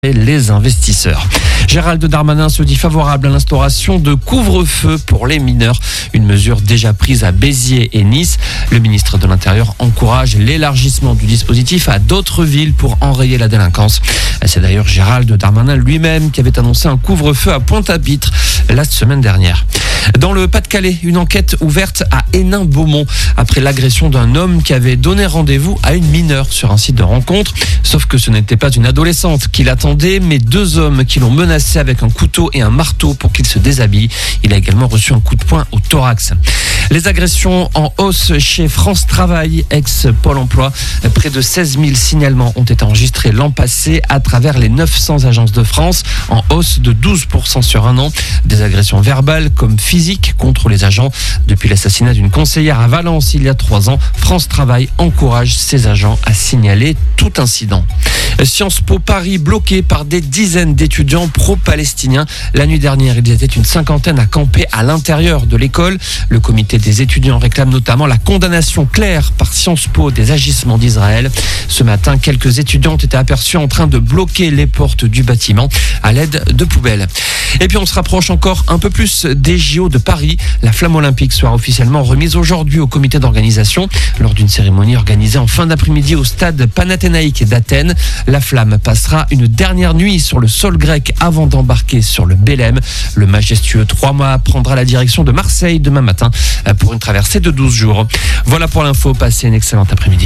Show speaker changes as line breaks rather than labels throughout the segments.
les investisseurs. Gérald Darmanin se dit favorable à l'instauration de couvre-feu pour les mineurs, une mesure déjà prise à Béziers et Nice. Le ministre de l'Intérieur encourage l'élargissement du dispositif à d'autres villes pour enrayer la délinquance. C'est d'ailleurs Gérald Darmanin lui-même qui avait annoncé un couvre-feu à Pointe-à-Pitre la semaine dernière. Dans le Pas-de-Calais, une enquête ouverte à Hénin-Beaumont après l'agression d'un homme qui avait donné rendez-vous à une mineure sur un site de rencontre. Sauf que ce n'était pas une adolescente qui l'attendait, mais deux hommes qui l'ont menacé avec un couteau et un marteau pour qu'il se déshabille. Il a également reçu un coup de poing au thorax. Les agressions en hausse chez France Travail, ex-Pôle emploi. Près de 16 000 signalements ont été enregistrés l'an passé à travers les 900 agences de France, en hausse de 12% sur un an. Des agressions verbales comme physiques contre les agents. Depuis l'assassinat d'une conseillère à Valence il y a 3 ans, France Travail encourage ses agents à signaler tout incident. Sciences Po Paris bloqué par des dizaines d'étudiants pro-palestiniens. La nuit dernière, ils étaient une cinquantaine à camper à l'intérieur de l'école. Le comité des étudiants réclame notamment la condamnation claire par Sciences Po des agissements d'Israël. Ce matin, quelques étudiants ont été aperçus en train de bloquer les portes du bâtiment à l'aide de poubelles. Et puis on se rapproche encore un peu plus des JO de Paris. La flamme olympique sera officiellement remise aujourd'hui au comité d'organisation lors d'une cérémonie organisée en fin d'après-midi au stade Panathénaïque d'Athènes. La flamme passera une dernière nuit sur le sol grec avant d'embarquer sur le Bélem. Le majestueux 3 mâts prendra la direction de Marseille demain matin pour une traversée de 12 jours. Voilà pour l'info, passez une excellente après-midi.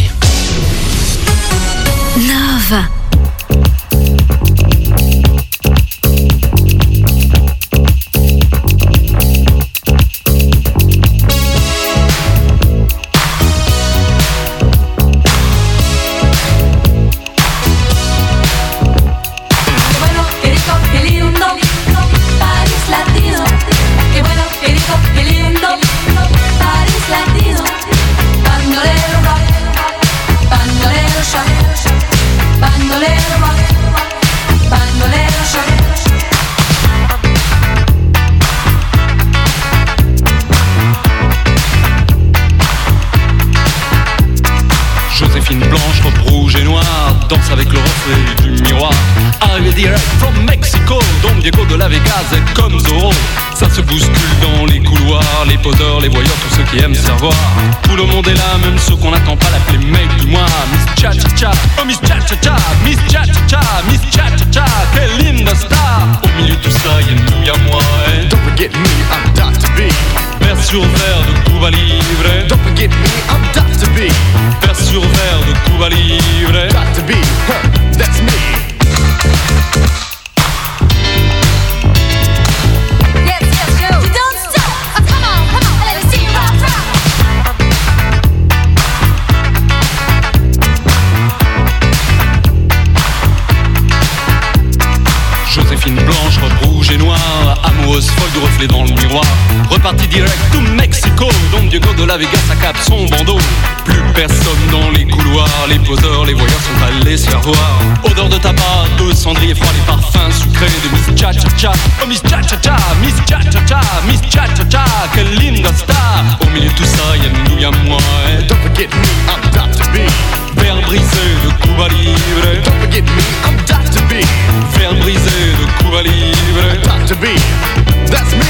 Nova.
Joséphine blanche, robe rouge et noire, danse avec le reflet du miroir. Arrivé direct from Mexico, Don Diego de la Vegas est comme Zorro. Ça se bouscule dans les couloirs, les poseurs, les voyeurs, tous ceux qui aiment se revoir. Tout le monde est là, même ceux qu'on n'attend pas, l'appeler mec du mois. Miss Cha Cha Cha, oh Miss Cha Cha Cha, Miss Cha Cha Cha, Miss Cha Cha Cha, quelle linda star. Au milieu de tout ça, y'a nous, y'a moi, eh.
Don't forget me, I'm Dr. B.
Verre sur verre de Cuba Libre.
Don't forget me, I'm Dr. B.
Verre sur verre de Cuba Libre.
Dr. B, that's me.
Joséphine blanche, robe rouge et noire, amoureuse folle du reflet dans le miroir. Reparti direct to Mexico, Don Diego de la Vegas accap son bandeau. Plus personne dans les couloirs, les poseurs, les voyeurs sont allés se faire voir. Odeur de tabac, de cendrier froid, les parfums sucrés de Miss Cha Cha Cha. Oh Miss Cha Cha Cha, Miss Cha Cha Cha, Miss Cha Cha Cha, quelle linda star. Au milieu de tout ça, y'a nous, y'a moi, eh.
Don't forget me, I'm Dr. B.
Verre brisé de Cuba Libre.
Don't forget me, I'm Dr. B.
Verre brisé de Cuba Libre.
Dr. B, that's me.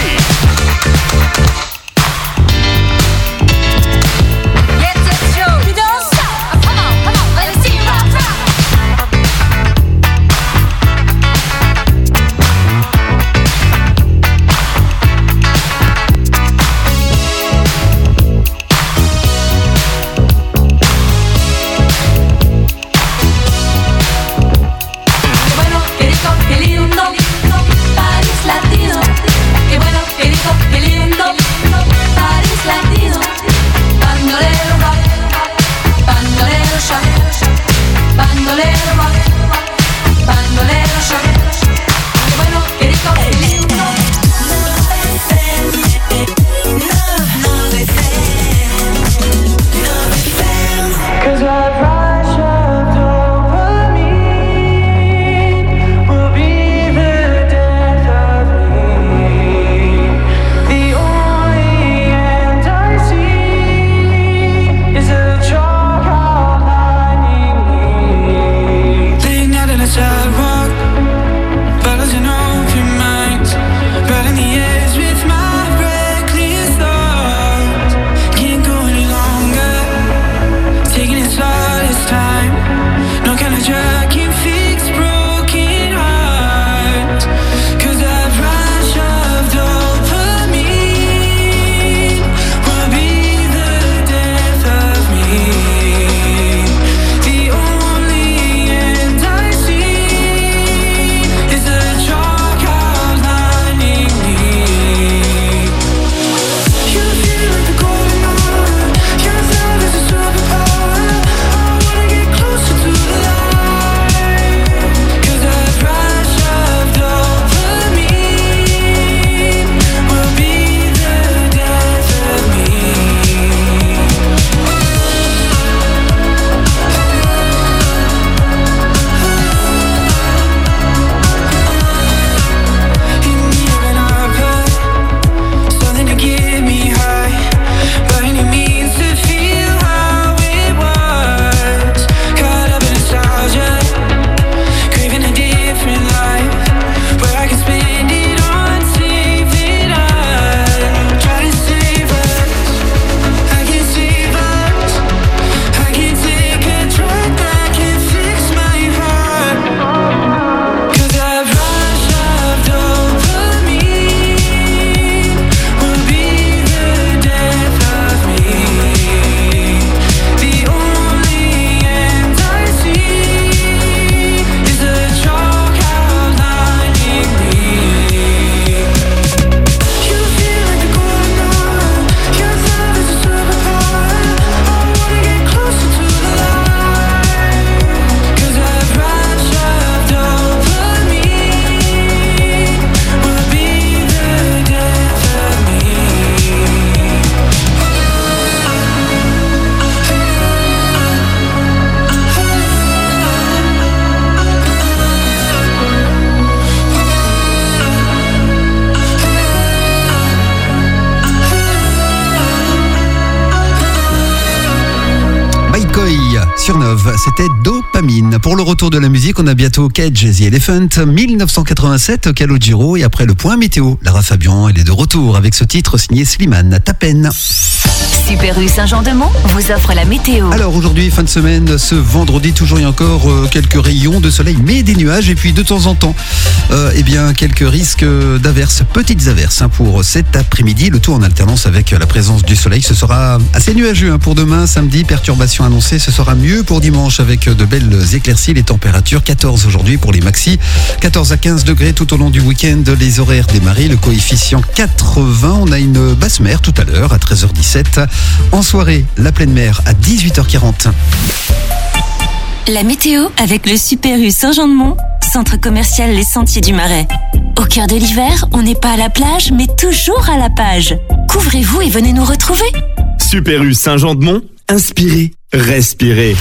Love, c'était Dopamine. Pour le retour de la musique, on a bientôt Cage the Elephant, 1987, Calogero, et après le point météo, Lara Fabian, elle est de retour avec ce titre signé Slimane, Ta peine.
Super U Saint-Jean-de-Mont vous offre la météo.
Alors aujourd'hui, fin de semaine, ce vendredi, toujours et encore quelques rayons de soleil, mais des nuages, et puis de temps en temps, quelques risques d'averses, petites averses pour cet après-midi. Le tout en alternance avec la présence du soleil. Ce sera assez nuageux pour demain, samedi, perturbations annoncées. Ce sera mieux pour dimanche avec de belles éclaircies. Les températures 14 aujourd'hui pour les maxis, 14 à 15 degrés tout au long du week-end. Les horaires démarrés, le coefficient 80. On a une basse mer tout à l'heure à 13h17. En soirée, la pleine mer à 18h40.
La météo avec le Super U Saint-Jean-de-Mont, centre commercial Les Sentiers du Marais. Au cœur de l'hiver, on n'est pas à la plage, mais toujours à la page. Couvrez-vous et venez nous retrouver.
Super U Saint-Jean-de-Mont, inspirez, respirez.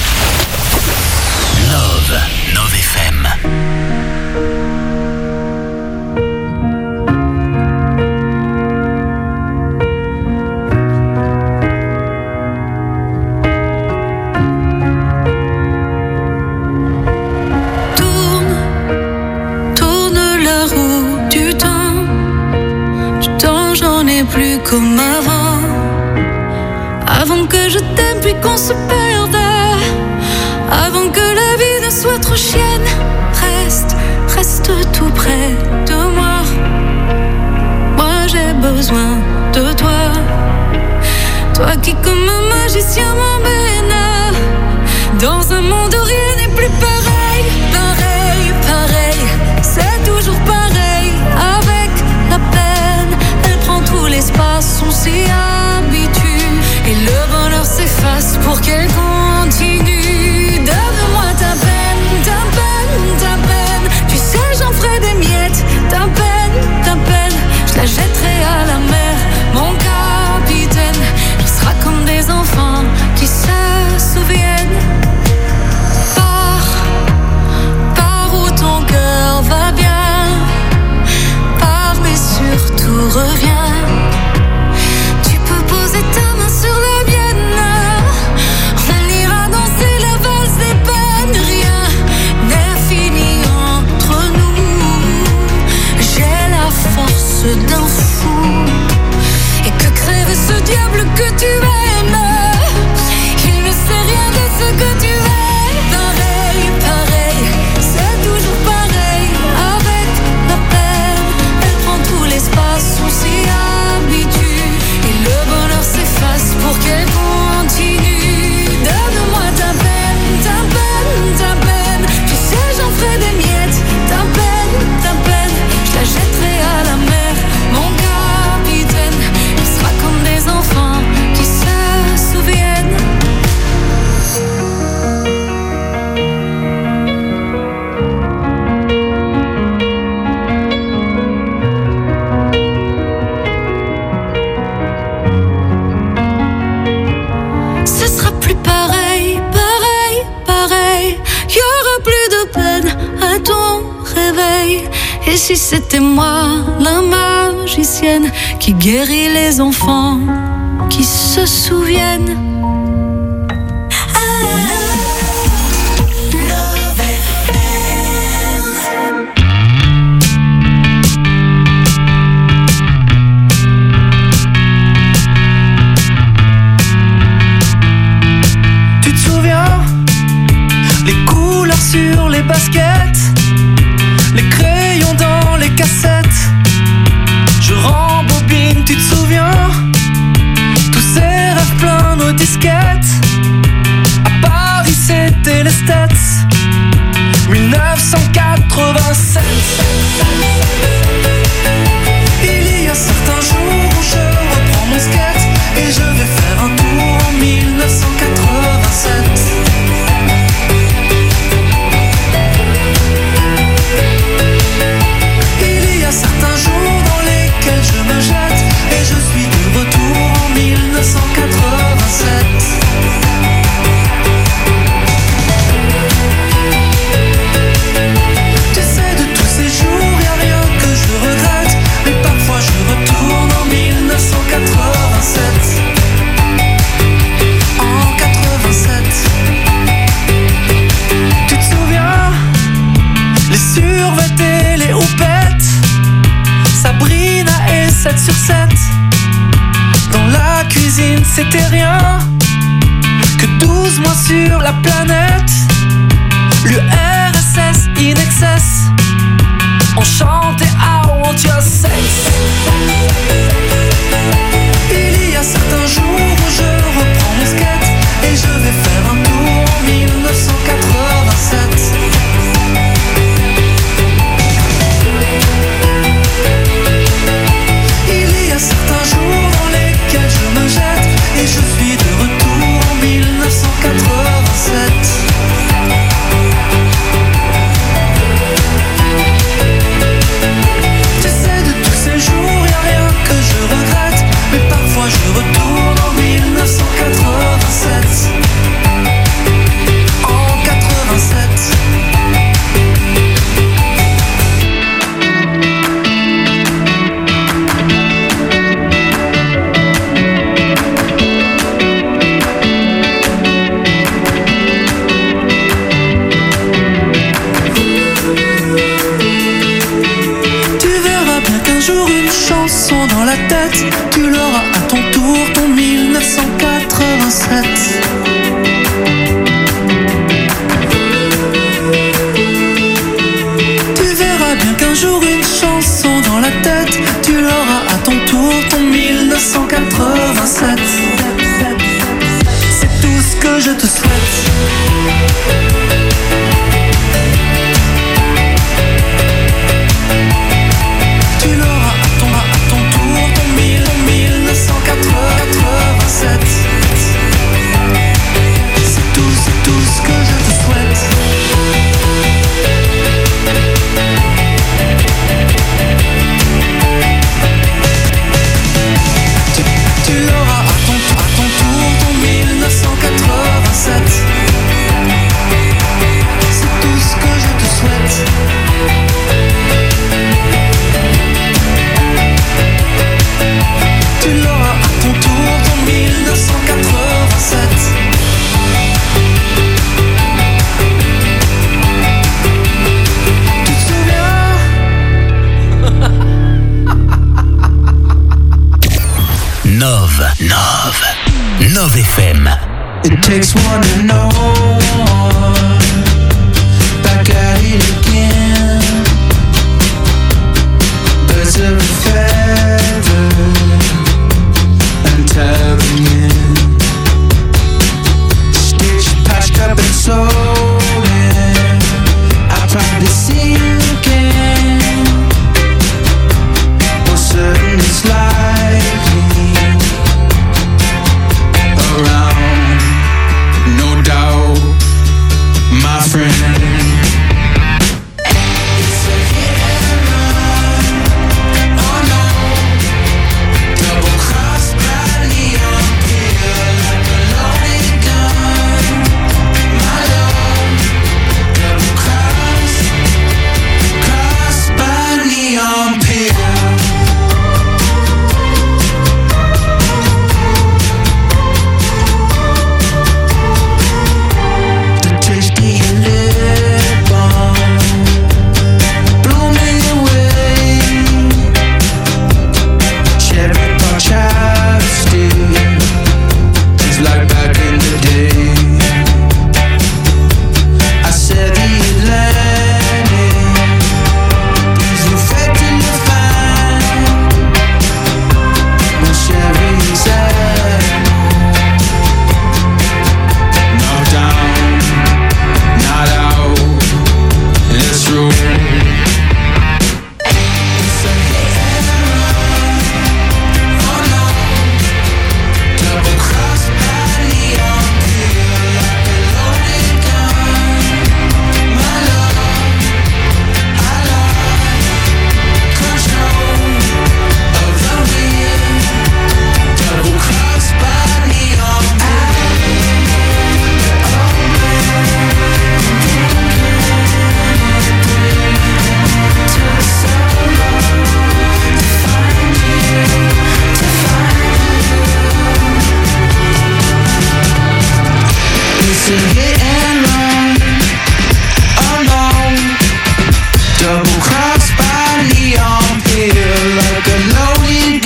Love FM.
Plus comme avant que je t'aime puis qu'on se perde, avant que la vie ne soit trop chienne. Reste tout près de moi. Moi j'ai besoin de toi, toi qui comme un magicien m'emmène dans un monde où rien n'est plus pareil, c'est toujours pareil avec la peine. Tout l'espace, on s'y habitue et le bonheur s'efface pour qu'elle continue. Donne-moi ta peine, tu sais j'en ferai des miettes. Ta peine, je la jetterai à la mer. Mon capitaine, on sera comme des enfants qui se souviennent. Pars où ton cœur va bien, pars mais surtout reviens. Ta main sur la mienne, on ira danser la valse des peines. Rien n'est fini entre nous. J'ai la force d'un fou. Et que crève ce diable que tu aimes, il ne sait rien de ce que tu es. Pareil, c'est toujours pareil avec la peine. Elle prend tout l'espace, on s'y habitue et le bonheur s'efface pour qu'elle continue. Donne-moi ta peine, tu sais j'en ferai des miettes. Ta peine, je la jetterai à la mer. Mon capitaine, il sera comme des enfants qui se souviennent. Ce sera plus pareil, y aura plus de peine à ton réveil. Et si c'était moi, la magicienne, qui guérit les enfants qui se souviennent.
Sur les baskets, les crayons dans les cassettes, je rembobine, tu te souviens? Tous ces rêves pleins nos disquettes. À Paris c'était les States, 1987. Il y a certains jours où je reprends mon skate et je vais faire un tour en 1987. Certains jours dans lesquels je me jette et je suis de retour en 1987. Tu sais, de tous ces jours, y'a rien 7/7. Dans la cuisine c'était rien que 12 mois sur la planète. L'URSS in excess. On chantait I want your sex. Il y a certains jours où je reprends mon skate et je vais faire un tour en 1987. Il y a certains jours dans lesquels je me jette et je suis de retour en 1987. Tu sais, de tous ces jours, y'a rien que je regrette, mais parfois je retourne en 1987. En 87. Chanson dans la tête, tu l'auras à ton tour, ton 1987. Tu verras bien qu'un jour une chanson dans la tête, tu l'auras à ton tour, ton 1987. C'est tout ce que je te souhaite. Tu l'auras à ton tour, ton 1987. C'est tout ce que je te souhaite. Tu l'auras à ton tour, ton 1987. C'est tout ce que je te souhaite. Tu l'auras à ton tour, ton 1987. Tu te souviens?
Nove FM.
It takes one to know one. Back at it again. Birds of a feather and tearing in. Stitched, patched up and sold in. I'll probably see you again. For certain it's likely around, no doubt, my friend. It's a hit and run. Oh no, double cross by neon peel like a loaded gun. My love, double cross by neon peel. Double crossed by neon peel like a loaded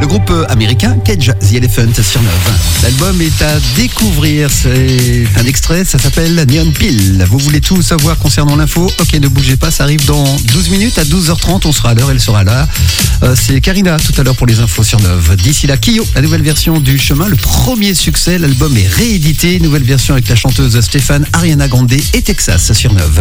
groupe américain Cage the Elephant sur 9. L'album est à découvrir, c'est un extrait, ça s'appelle Neon Pill. Vous voulez tout savoir concernant l'info? Ok, ne bougez pas, ça arrive dans 12 minutes à 12h30, on sera à l'heure, elle sera là. C'est Karina tout à l'heure pour les infos sur 9. D'ici là, Kyo, la nouvelle version du Chemin, le premier succès, l'album est réédité, nouvelle version avec la chanteuse Stéphane, Ariana Grande et Texas sur 9.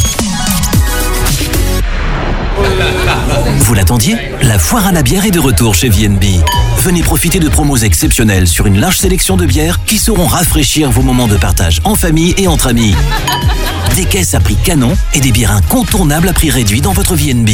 Vous l'attendiez? La foire à la bière est de retour chez VNB. Venez profiter de promos exceptionnelles sur une large sélection de bières qui sauront rafraîchir vos moments de partage en famille et entre amis. Des caisses à prix canon et des bières incontournables à prix réduit dans votre VNB.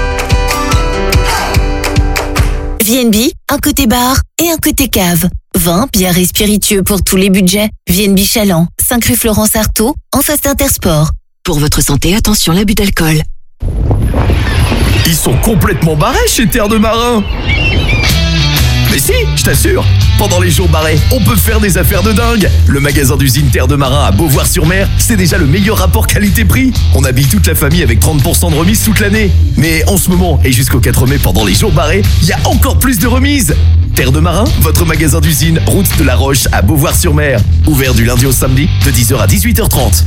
VNB, un côté bar et un côté cave. Vin, bière et spiritueux pour tous les budgets. VNB Chaland, 5 rue Florence Artaud, en face d'Intersport. Pour votre santé, attention l'abus d'alcool.
Ils sont complètement barrés chez Terre de Marin. Mais si, je t'assure, pendant les jours barrés, on peut faire des affaires de dingue. Le magasin d'usine Terre de Marin à Beauvoir-sur-Mer, c'est déjà le meilleur rapport qualité-prix. On habille toute la famille avec 30% de remise toute l'année. Mais en ce moment et jusqu'au 4 mai pendant les jours barrés, il y a encore plus de remises. Terre de Marin, votre magasin d'usine, route de la Roche à Beauvoir-sur-Mer. Ouvert du lundi au samedi de 10h à 18h30.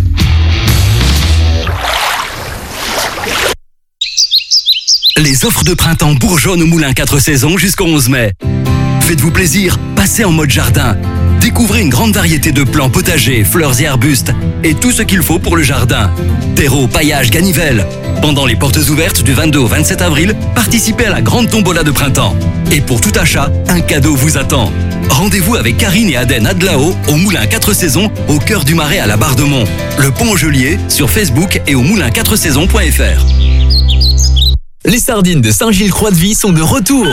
Les offres de printemps bourgeonnent au Moulin 4 saisons jusqu'au 11 mai. Faites-vous plaisir, passez en mode jardin. Découvrez une grande variété de plants potagers, fleurs et arbustes et tout ce qu'il faut pour le jardin. Terreau, paillage, ganivelle. Pendant les portes ouvertes du 22 au 27 avril, participez à la grande tombola de printemps. Et pour tout achat, un cadeau vous attend. Rendez-vous avec Karine et Aden Adlao au Moulin 4 saisons au cœur du Marais à la Barre-de-Mont. Le Pont au Gelier sur Facebook et au moulin4saisons.fr.
Les sardines de Saint-Gilles-Croix-de-Vie sont de retour.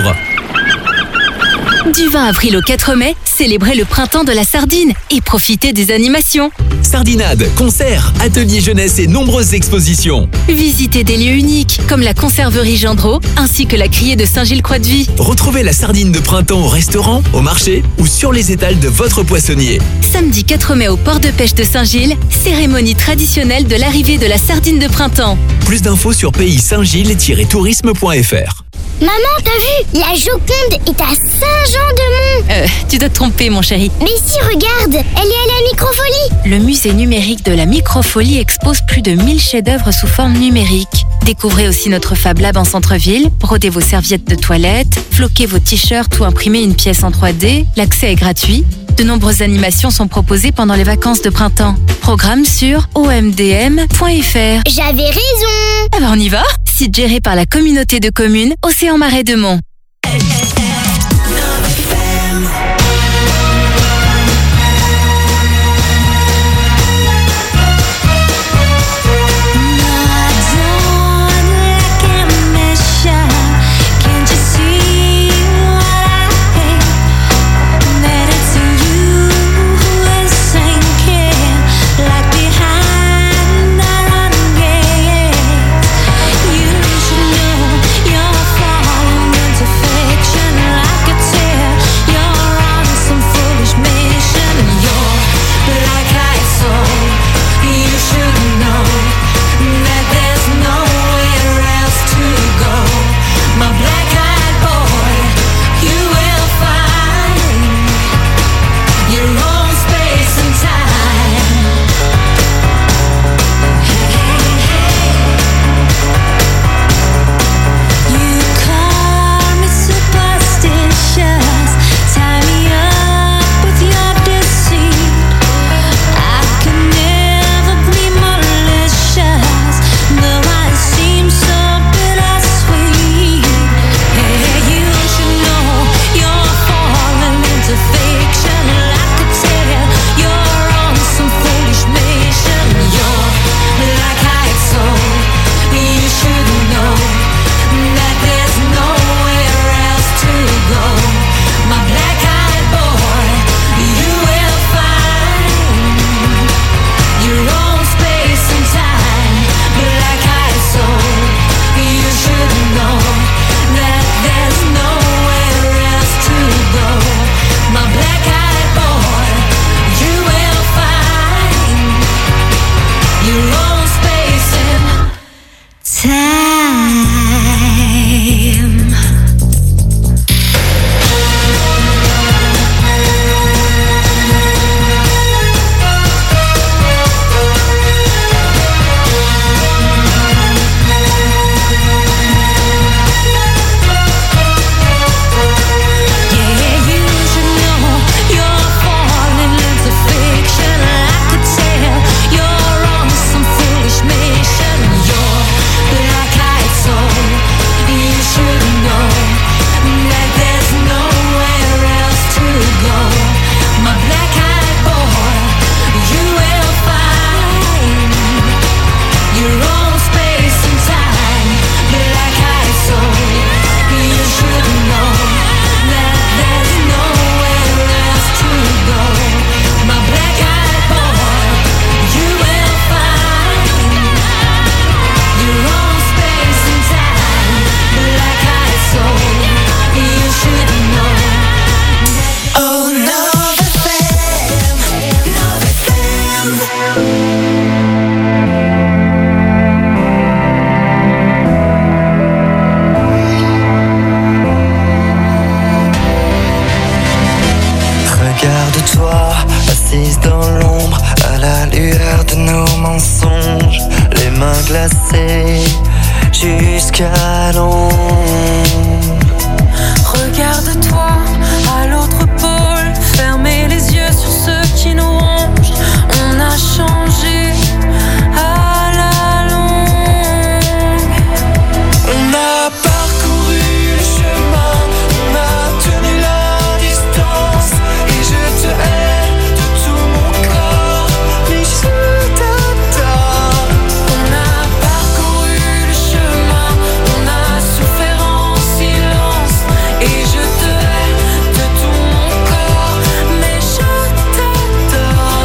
Du 20 avril au 4 mai, célébrez le printemps de la sardine et profitez des animations.
Sardinade, concerts, ateliers jeunesse et nombreuses expositions.
Visitez des lieux uniques comme la conserverie Gendreau ainsi que la criée de Saint-Gilles-Croix-de-Vie.
Retrouvez la sardine de printemps au restaurant, au marché ou sur les étals de votre poissonnier.
Samedi 4 mai au port de pêche de Saint-Gilles, cérémonie traditionnelle de l'arrivée de la sardine de printemps.
Plus d'infos sur pays-saint-gilles-tourisme.fr.
Maman, t'as vu? La Joconde est à Saint-Jean-de-Mont.
Tu dois te tromper, mon chéri.
Mais si, regarde, elle est à la Microfolie.
Le musée numérique de la Microfolie expose plus de 1000 chefs-d'œuvre sous forme numérique. Découvrez aussi notre Fab Lab en centre-ville, brodez vos serviettes de toilette, floquez vos t-shirts ou imprimez une pièce en 3D. L'accès est gratuit. De nombreuses animations sont proposées pendant les vacances de printemps. Programme sur omdm.fr.
J'avais raison.
Ah bah on y va. Site géré par la communauté de communes Océan Marais de Mont.
You're falling into fiction.
la longue.
Regarde-toi à l'autre pôle, fermez les yeux sur ceux qui nous rongent. On a changé à la longue.
On a parcouru le chemin, on a tenu la distance. Et je te hais de tout mon corps, mais je t'adore.
On a parcouru le chemin, on a souffert en silence. Et je te hais de tout mon corps, mais je t'adore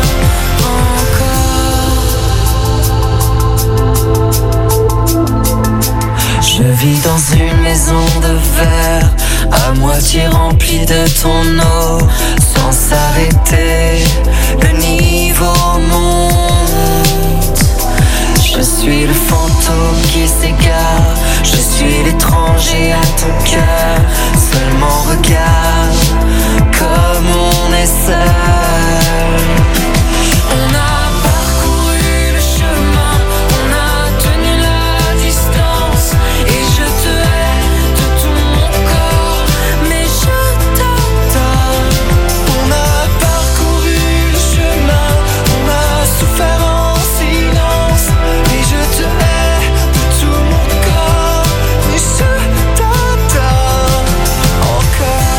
encore.
Je vis dans une maison de verre, à moitié remplie de ton eau. Sans s'arrêter, le niveau monte. Je suis le fantôme qui s'égare, je suis l'étranger à ton cœur. Seulement regarde comme on est seul.
On a parcouru le chemin, on a tenu la distance. Et je te hais de tout mon corps, mais je t'adore.
On a parcouru le chemin, on a souffert en silence. Et je te hais de tout mon corps, mais je t'adore encore.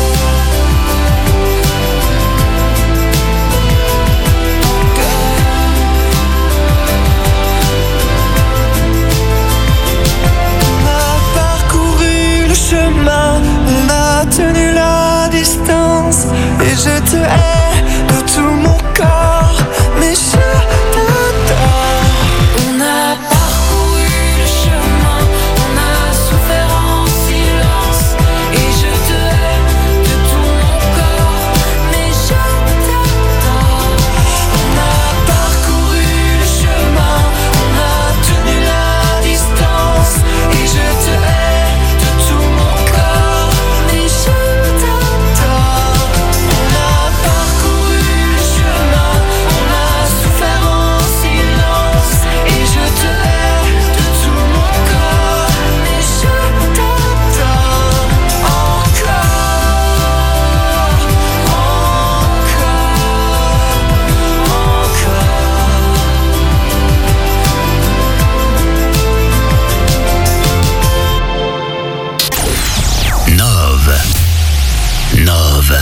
On a parcouru le chemin, on a tenu la distance. Et je te hais de tout mon corps, mais je t'adore.
On a parcouru le chemin, on a souffert en silence. Et je te hais de tout mon corps, mais je t'adore.
On a parcouru le chemin, on a tenu la distance. Et je te hais de tout mon corps, mais je t'adore. On a parcouru le chemin, on a souffert en silence. Et je te hais de tout mon corps, mais je t'adore encore,
Nove.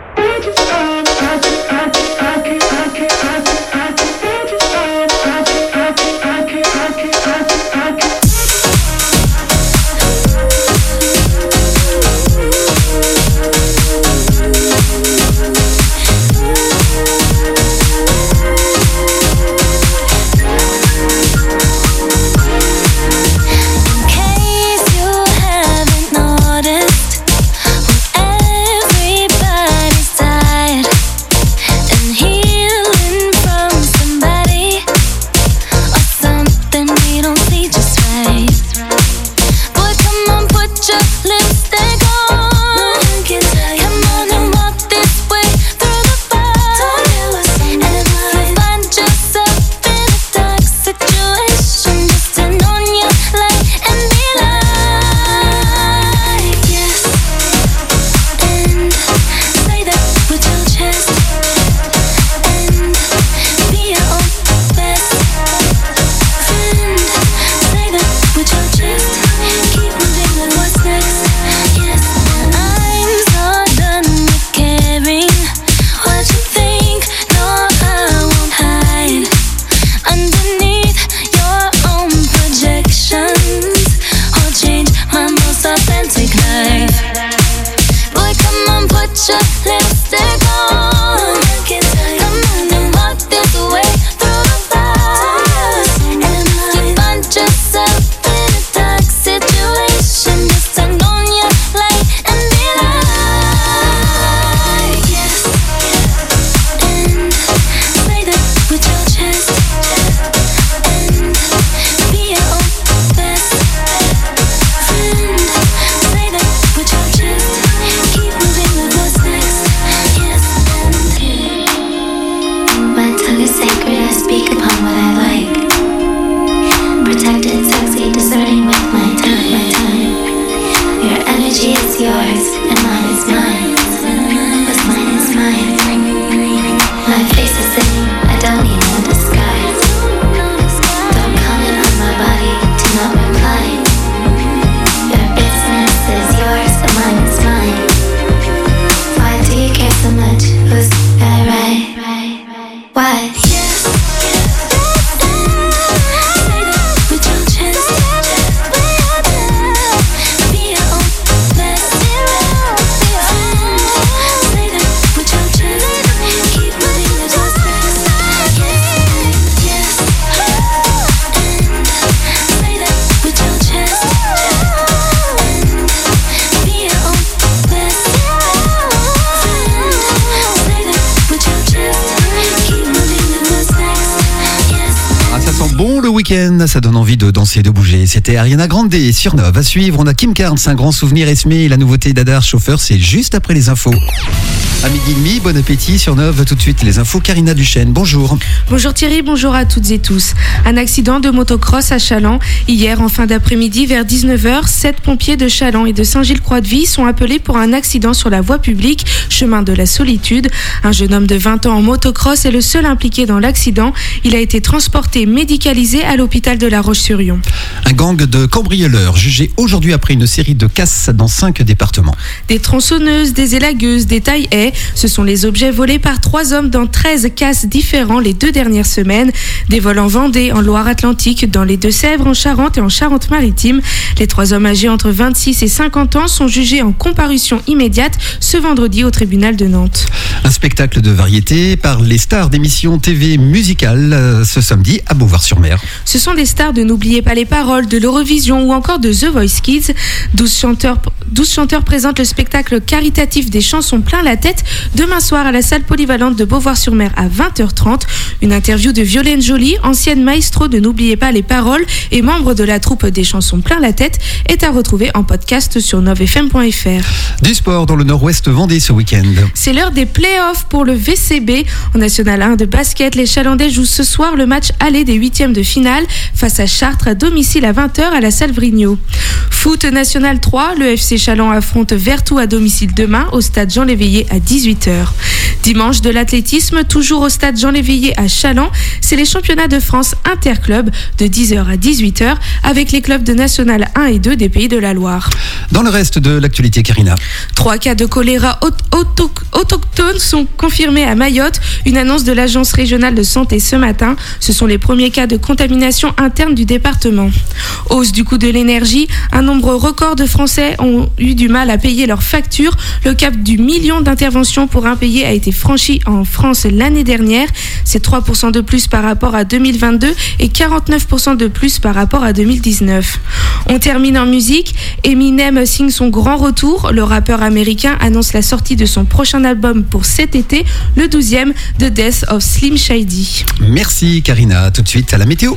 In case you haven't noticed, everybody's tired and healing from somebody or something we don't see just right. Boy, come on, put your lipstick on. Come on and walk this way through the fire. And if you find yourself in a dark situation, just turn on your light and be like, yes, and say that with your chest, and be your own best friend. Say that with your chest, keep moving with what's next. Yes, I'm so done with caring what you think. No, I won't hide underneath your own projections or change my most authentic life. Boy, come on, put your lipstick on. Come on and walk this way through the fire. And if you find yourself in a dark situation, just turn on your light and be like, yes, and say that with your chest, and be your own best friend. Say that with your chest, keep moving with what's next.
le week-end, ça donne envie de danser, de bouger. C'était Ariana Grande sur Nov. À suivre, on a Kim Carnes, un grand souvenir. Esme, la nouveauté d'Adar Chauffeur, c'est juste après les infos. À midi et demi, bon appétit sur Nov. Tout de suite, les infos. Karina Duchesne, bonjour.
Bonjour Thierry, bonjour à toutes et tous. Un accident de motocross à Chaland. Hier, en fin d'après-midi, vers 19h, 7 pompiers de Chaland et de Saint-Gilles-Croix-de-Vie sont appelés pour un accident sur la voie publique, chemin de la Solitude. Un jeune homme de 20 ans en motocross est le seul impliqué dans l'accident. Il a été transporté médicalisé à l'hôpital de La Roche-sur-Yon.
Un gang de cambrioleurs jugé aujourd'hui après une série de casses dans 5 départements.
Des tronçonneuses, des élagueuses, des taille-haies, ce sont les objets volés par 3 hommes dans 13 casses différents les 2 dernières semaines. Des vols en Vendée, en Loire-Atlantique, dans les Deux-Sèvres, en Charente et en Charente-Maritime. Les 3 hommes âgés entre 26 et 50 ans sont jugés en comparution immédiate ce vendredi au tribunal de Nantes.
Un spectacle de variété par les stars d'émissions TV musicales ce samedi à Beauvoir-sur-Mer.
Ce sont des stars de N'oubliez pas les paroles, de l'Eurovision ou encore de The Voice Kids. 12 chanteurs présentent le spectacle caritatif des chansons plein la tête demain soir à la salle polyvalente de Beauvoir-sur-Mer à 20h30. Une interview de Violaine Joly, ancienne maestro de N'oubliez pas les paroles et membre de la troupe des chansons plein la tête, est à retrouver en podcast sur novefm.fr.
Du sport dans le nord-ouest Vendée ce week-end.
C'est l'heure des playoffs pour le VCB. En National 1 de basket, les Chalandais jouent ce soir le match aller des 8e de finale face à Chartres à domicile à 20h à la salle Vrignot. Foot National 3, le FC Chaland affronte Vertou à domicile demain au stade Jean Léveillé à 18h. Dimanche, de l'athlétisme, toujours au stade Jean Léveillé à Chaland, c'est les championnats de France interclubs de 10h à 18h avec les clubs de National 1 et 2 des Pays de la Loire.
Dans le reste de l'actualité, Karina.
3 cas de choléra autochtones sont confirmés à Mayotte. Une annonce de l'Agence régionale de santé ce matin. Ce sont les premiers cas de contamination interne du département. Hausse du coût de l'énergie. Un nombre record de Français ont eu du mal à payer leurs factures. Le cap du million d'interventions pour impayés a été franchi en France l'année dernière. C'est 3% de plus par rapport à 2022 et 49% de plus par rapport à 2019. On termine en musique. Eminem signe son grand retour. Le rappeur américain annonce la sortie de son prochain album pour cet été, le 12e, The Death of Slim Shady.
Merci Karina. Tout de suite à la météo.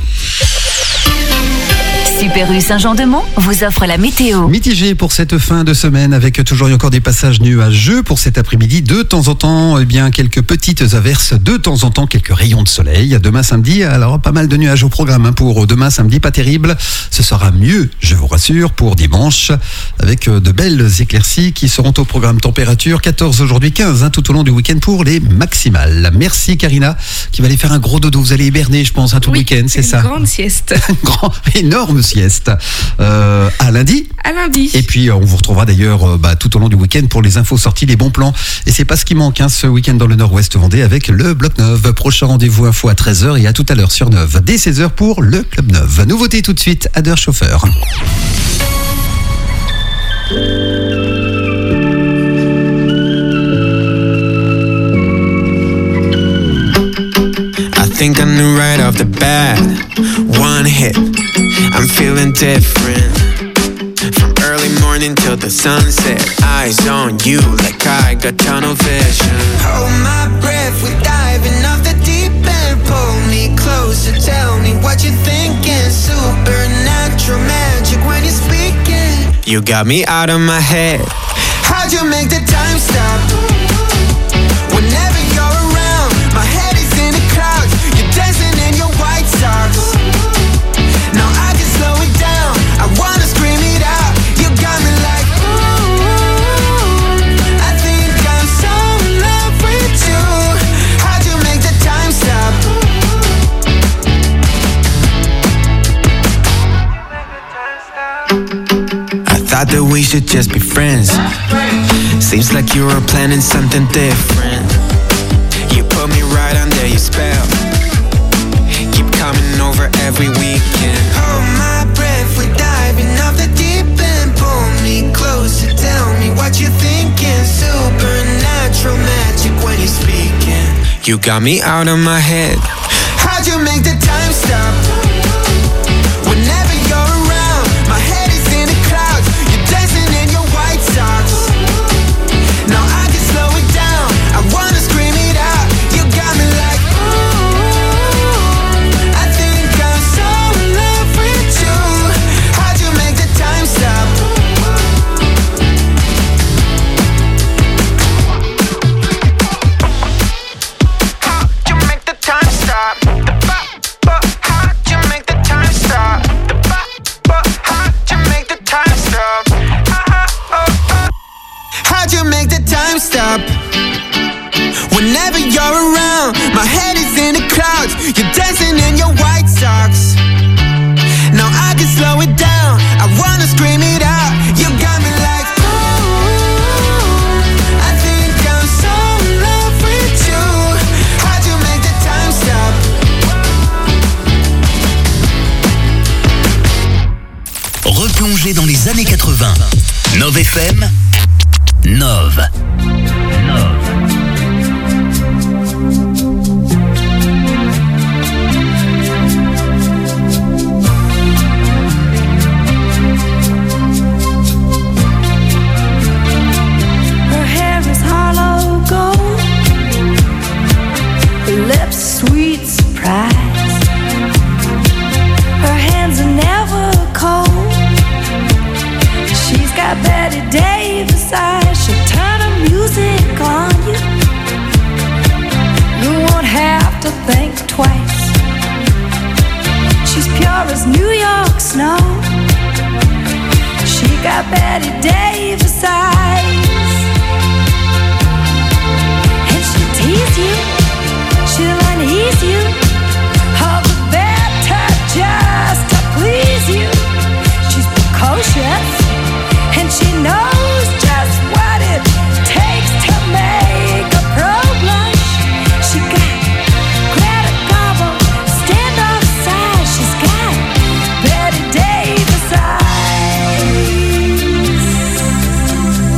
Super U Saint-Jean-de-Mont vous offre la météo.
Mitigé pour cette fin de semaine avec toujours et encore des passages nuageux pour cet après-midi. De temps en temps, quelques petites averses, de temps en temps quelques rayons de soleil. Demain samedi, alors pas mal de nuages au programme pour demain samedi, pas terrible. Ce sera mieux, je vous rassure, pour dimanche avec de belles éclaircies qui seront au programme. Température 14 aujourd'hui, 15 tout au long du week-end pour les maximales. Merci Karina qui va aller faire un gros dodo. Vous allez hiberner, je pense, tout le week-end, c'est ça?
Une grande sieste.
Énorme sieste. À lundi.
À lundi.
Et puis on vous retrouvera d'ailleurs tout au long du week-end pour les infos sorties, les bons plans. Et c'est pas ce qui manque ce week-end dans le Nord-Ouest Vendée avec le Bloc Nov. Prochain rendez-vous info à 13h et à tout à l'heure sur Nov. Dès 16h pour le Club Nov. Nouveauté tout de suite, Adder Chauffeur.
I think I knew right off the bat. One hit, I'm feeling different. From early morning till the sunset, eyes on you like I got tunnel vision.
Hold my breath, we're diving off the deep end. Pull me closer, tell me what you're thinking. Supernatural magic when you're speaking.
You got me out of my head.
How'd you make the time stop? Whenever you're around, my head is in the clouds. You're dancing in your white socks. Now I can slow it down, I wanna scream it out. You got me like, ooh, I think I'm so in love with you. How'd you make the time stop?
I thought that we should just be friends. Seems like you were planning something different. You put me right under your spell. Keep coming over every weekend.
Hold my breath, we're diving off the deep end. Pull me closer, tell me what you're thinking. Supernatural magic when you're speaking.
You got me out of my head.
How'd you make the time stop? Whenever you're around, my head is in the clouds. You're dancing in your white socks. Now I can slow it down, I wanna scream it out. You got me like, ooh, I think I'm so Whenever you're around, my head is in the clouds. You're dancing in your white socks. Now I can slow it down, I wanna scream it out. You got me like, ooh, I think I'm so in love with you. How'd you make the time stop?
Replongez dans les années 80. Nove FM, Nove.
Lips, sweet surprise. Her hands are never cold. She's got Betty Davis eyes. She'll turn her music on you. You won't have to think twice. She's pure as New York snow. She got Betty Davis eyes. And she'll tease you. She'll unease you, all the better just to please you. She's precocious, and she knows just what it takes to make a pro blush. She got Greta Garbo, stand off side. She's got Betty Davis eyes.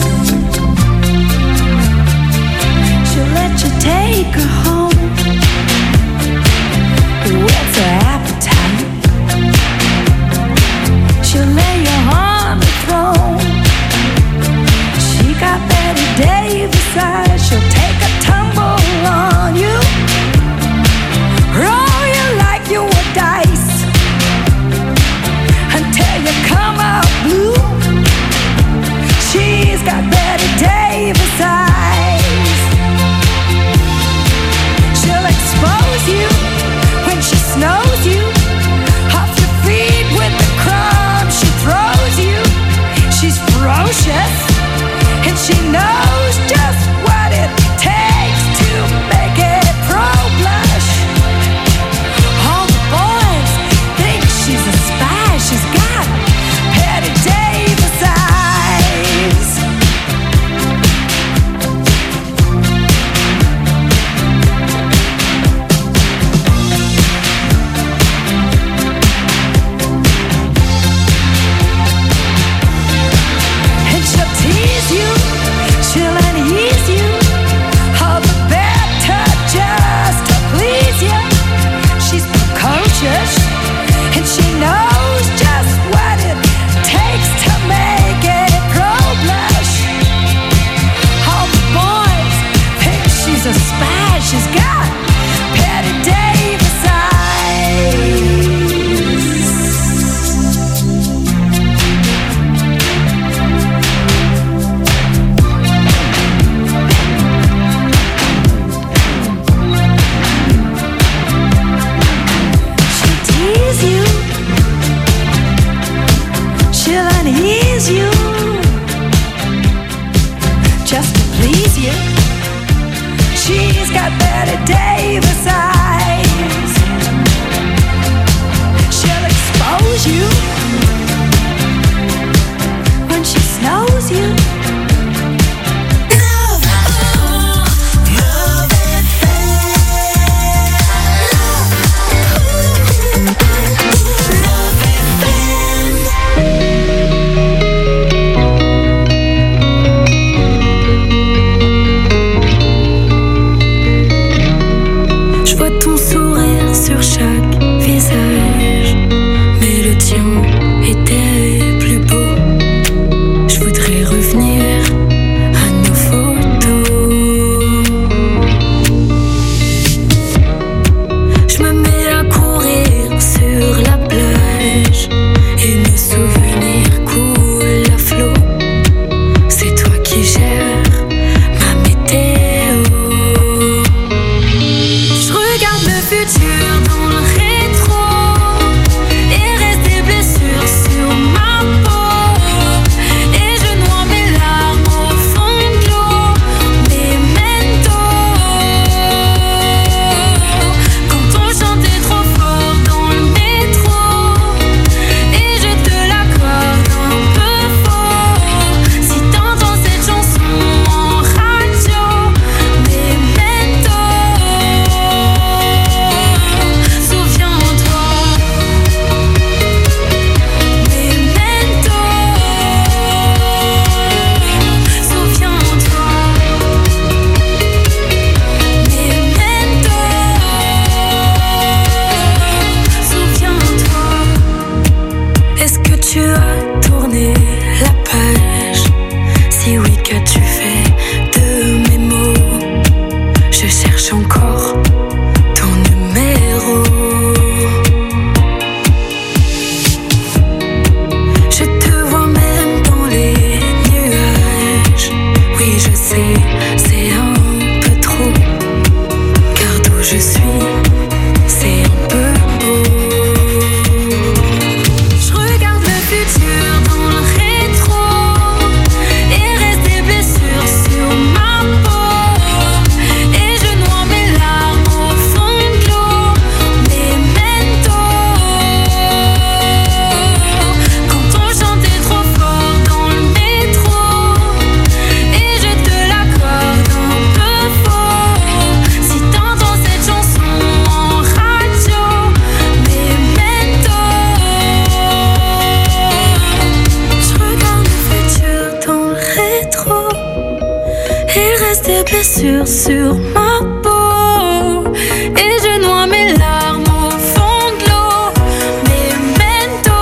blessures sur ma peau et je noie mes larmes au fond de l'eau. Memento,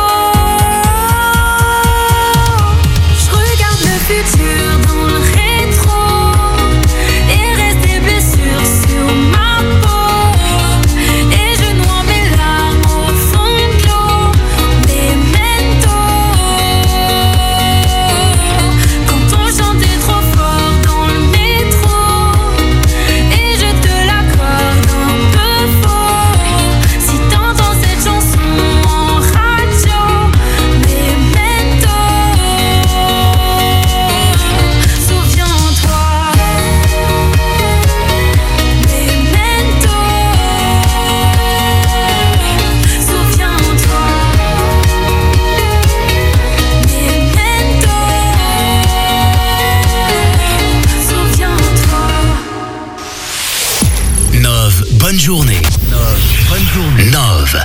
je regarde le futur dans le rétro et reste des blessures sur ma peau et je noie mes larmes au fond de l'eau. Memento, quand on chantait trop fort dans le métro et je te l'accorde un peu fort. Si t'entends cette chanson en radio, Memento, souviens-toi. Memento, souviens-toi. Memento, souviens-toi.
Nove, bonne journée. Nove.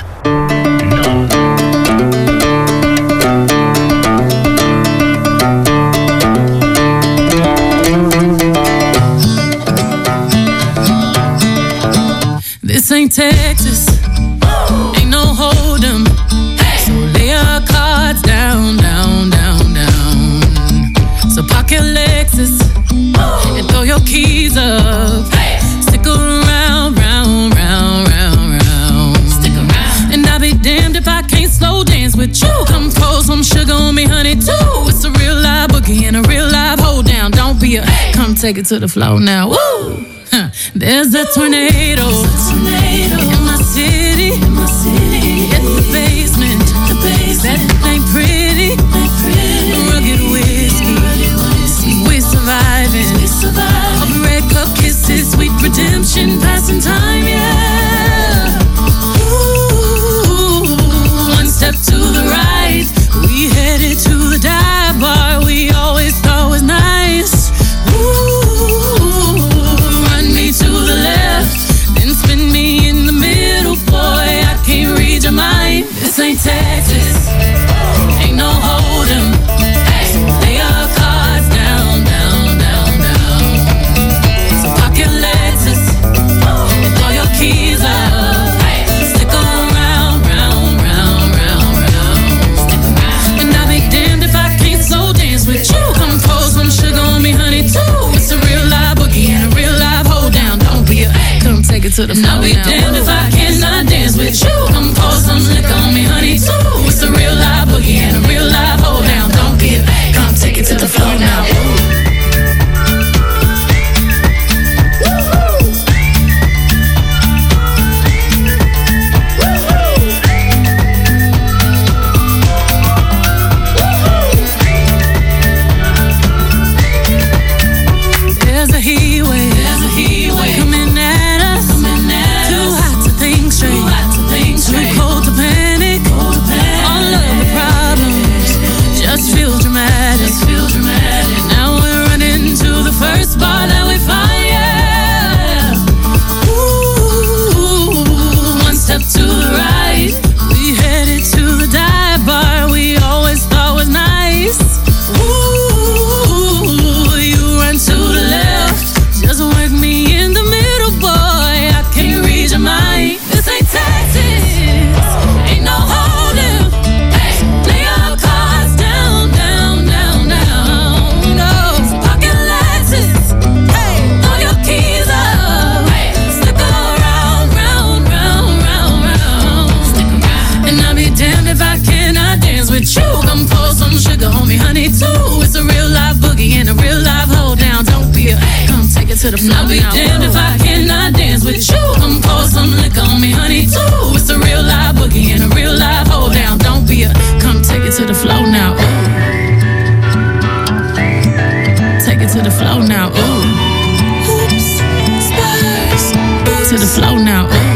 This ain't Texas, ain't no hold'em. So lay your cards down, down, down, down. So park your Lexus and throw your keys up. Stick around, round, round, round, round. Stick around. And I'll be damned if I can't slow dance with you. Come pour some sugar on me, honey, too. It's a real live boogie and a real live hold down. Don't be a come take it to the floor now. Woo! Huh. There's a tornado in my city. In the basement. That ain't pretty. Rugged whiskey. We surviving. All the red cup kisses, sweet redemption, passing time, yeah. Ooh, one step to the right, we headed to the dive bar we always thought was nice. Ooh, run me to the left, then spin me in the middle, boy, I can't read your mind. This ain't Texas, ain't no hold'em. Lay your cards down, down, down, down. So park your Lexus and throw your keys up. Stick around, round, round, round, round. And I'll be damned if I can't slow dance with you. Come pour some sugar on me, honey, too. It's a real live boogie and a real live hold down. Don't be a come take it to the floor. I'll be damned if I cannot dance with you. Come pour some liquor on me, honey, too. It's a real live boogie and a real live hold down. Don't be a come take it to the floor now. There's a heat wave coming at us. Too hot to think straight, too cold to panic. All of the problems just feel dramatic. Now we're running to the first bar that we find, yeah. Ooh, one step to the right, we headed to the dive bar we always thought was nice. Ooh, you run to the left, just work me in the middle, boy, I can't read your mind. This ain't Texas, ain't no hold'em. Lay your cards down, down, down, down. No, pocket Lexus, throw your keys up. Stick around, round, round, round, round. And I'll be damned if I cannot dance with you. Come pour some sugar on me, honey, too. It's a real live boogie and a real live hold down. Don't be a come take it to the floor. I'll be damned if I cannot dance with you. Come pour some liquor on me, honey, too. It's a real live boogie and a real live hold down. Don't be a come take it to the floor now. Ooh. Take it to the floor now. Ooh. Oops, Spurs. To the floor now. Ooh.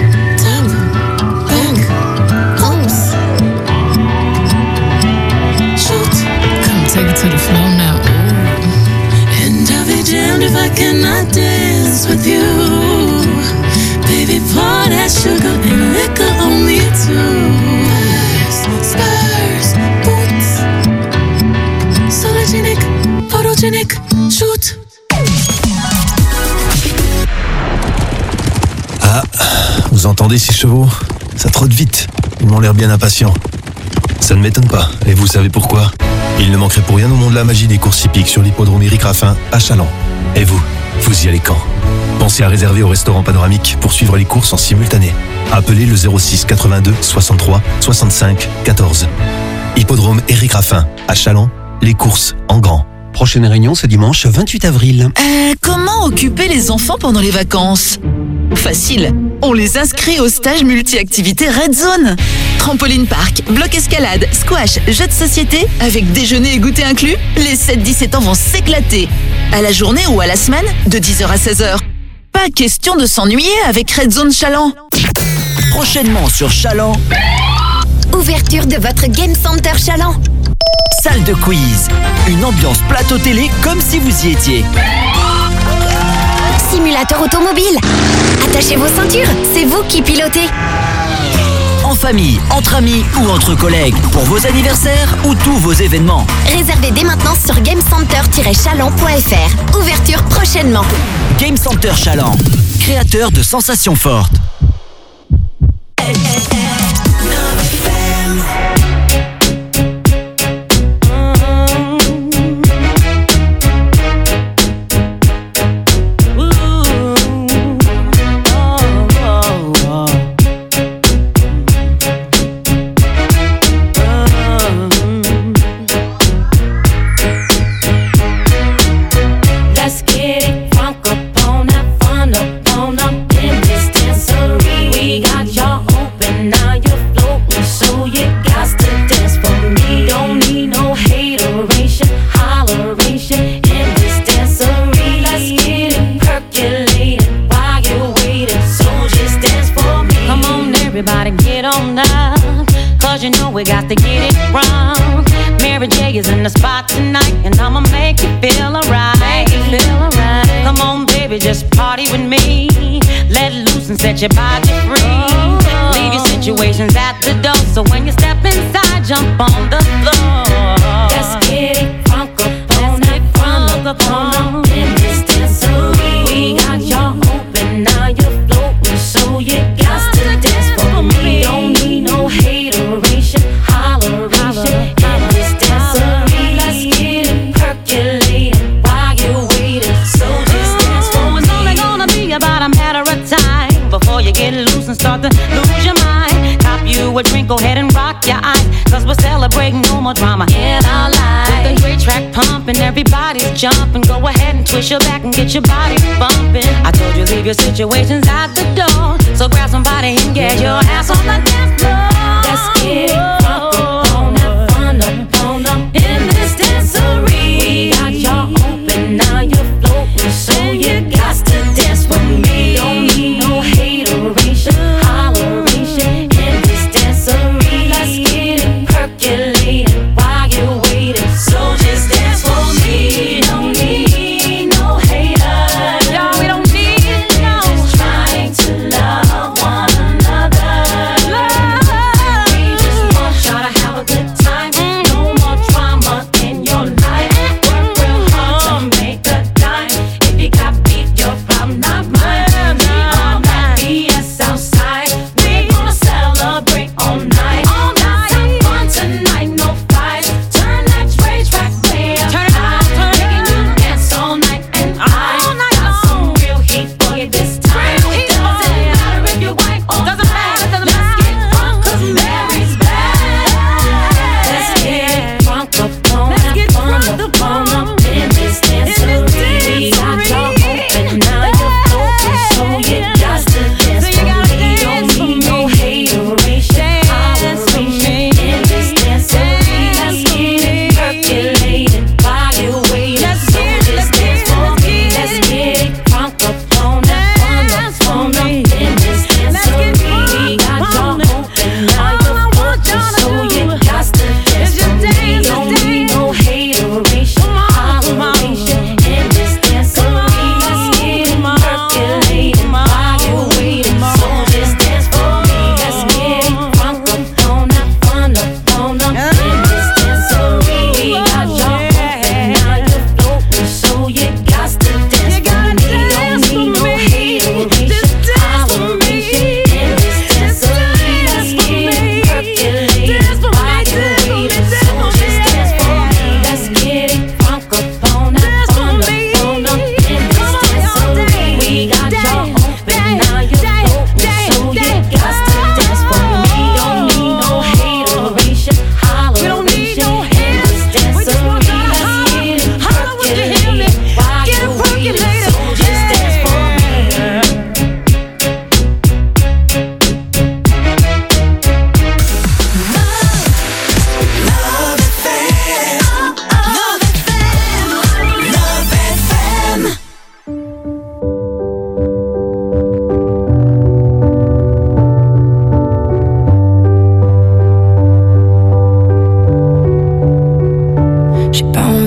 Take it to the floor now. Ooh. And I'll be damned if I cannot dance with you. Baby, pour that sugar and liquor on me too. Spurs, boots, photogenic, shoot.
Vous entendez ces chevaux? Ça trotte vite. Ils m'ont l'air bien impatients. Ça ne m'étonne pas. Et vous savez pourquoi? Il ne manquerait pour rien au monde la magie des courses hippiques sur l'hippodrome Éric Raffin à Châlons. Et vous y allez quand? Pensez à réserver au restaurant panoramique pour suivre les courses en simultané. Appelez le 06 82 63 65 14. Hippodrome Éric Raffin à Châlons, les courses en grand.
Prochaine réunion ce dimanche 28 avril.
Comment occuper les enfants pendant les vacances? Facile, on les inscrit au stage multi-activité Red Zone. Trampoline park, bloc escalade, squash, jeux de société, avec déjeuner et goûter inclus, les 7-17 ans vont s'éclater. À la journée ou à la semaine, de 10h à 16h. Pas question de s'ennuyer avec Red Zone Châlons.
Prochainement sur Châlons,
Ouverture de votre Game Center Châlons.
salle de quiz. Une ambiance plateau télé comme si vous y étiez.
Simulateur automobile. Attachez vos ceintures, c'est vous qui pilotez.
En famille, entre amis ou entre collègues, pour vos anniversaires ou tous vos événements.
Réservez dès maintenant sur gamecenter-chalon.fr. Ouverture prochainement.
Game Center Châlons, créateur de sensations fortes.
Everybody get on up, cause you know we got to get it wrong. Mary J is in the spot tonight, and I'ma make you feel alright. Come on, baby, just party with me. Let loose and set your body free. Leave your situations at the door, so when you step inside, jump on the floor. Let's get it crunk up on it, crunk up on in this dancery. We got y'all open, now you're floating, so you got to dance for me. Don't need no hateration, holleration in this dancery. Let's get it percolating while you're waiting, so just dance for me. It's only gonna be about a matter of time before you get loose and start to lose your mind. Cop you a drink, go ahead and rock your eyes, cause we're celebrating no more drama in our lives. With a great track pumping, everybody's jumping. Go ahead and twist your back and get your body bumping. I told you leave your situations at the door, so grab somebody and get your ass on the dance floor. Let's get it crunk up on that fun up in this dancery. We got y'all open, now you're floating, so you got to dance for me. Don't need no hateration, holleration in this dancery. Let's get it percolating while you're waiting, so just dance for me. Don't need no haters, y'all, we don't need no. Just trying to love one another. We just want y'all to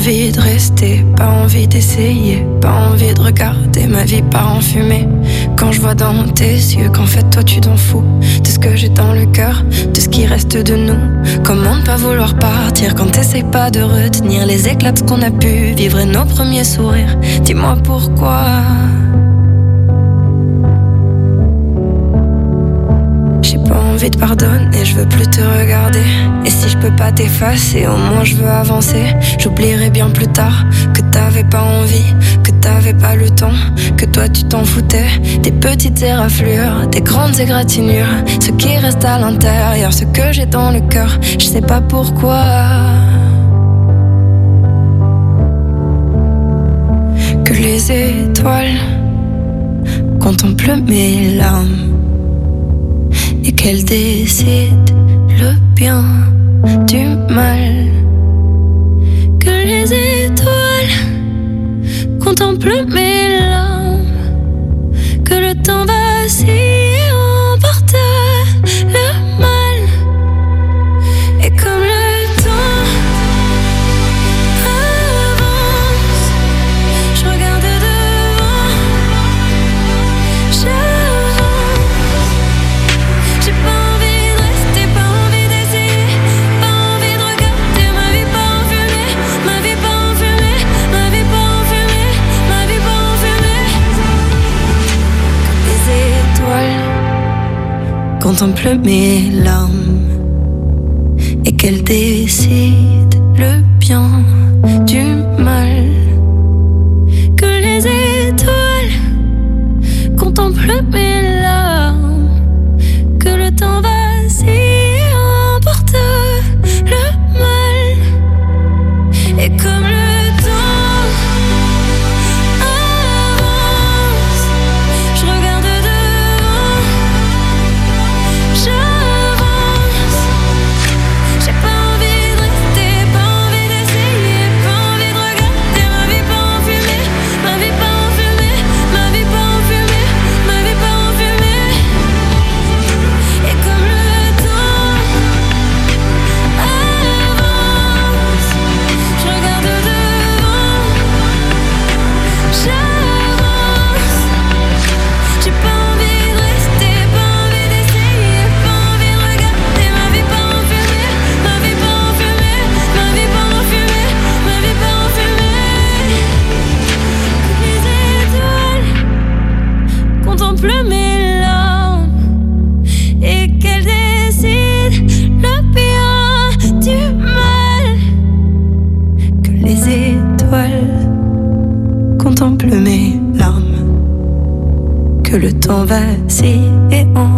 envie de rester, pas envie d'essayer, pas envie de regarder ma vie part en fumée. Quand je vois dans tes yeux qu'en fait toi tu t'en fous de ce que j'ai dans le cœur, de ce qui reste de nous. Comment ne pas vouloir partir quand t'essayes pas de retenir les éclats de ce qu'on a pu vivre et nos premiers sourires. Dis-moi pourquoi. J'ai pas envie de pardonner, je veux plus te regarder. Et si je peux pas t'effacer, au moins je veux avancer. J'oublierai bien plus tard que t'avais pas envie, que t'avais pas le temps, que toi tu t'en foutais. Des petites éraflures, des grandes égratignures, ce qui reste à l'intérieur, ce que j'ai dans le cœur, je sais pas pourquoi. Que les étoiles contemplent mes larmes et qu'elle décide le bien du mal. Que les étoiles contemplent mes larmes, que le temps vacille emporte le mal. Et comme le temps avance, je regarde devant, j'ai pas envie de rester, pas envie d'essayer, pas envie de regarder ma vie pas en fumée, ma vie pas en fumée, ma vie pas en fumée, ma vie pas en fumée. Comme les étoiles contemplent mes larmes et qu'elles décident le bien du mal. Que les étoiles contemplent mes larmes, que le temps vacille emporte le mal. Et comme le temps avance, je regarde devant, j'avance. J'ai pas envie de rester, pas envie d'essayer, pas envie de regarder ma vie pas en fumée, ma vie pas en fumée, ma vie pas en fumée, ma vie pas en fumée. Et comme le temps avance, je regarde devant, j'avance. J'ai pas envie de rester, pas envie d'essayer, pas envie de regarder ma vie pas en fumée, ma vie pas en fumée, ma vie pas en fumée, ma vie pas en fumée. Les étoiles contemplent mes larmes et qu'elles décident le bien du mal. Que les étoiles contemplent mes larmes, que le temps vacille et en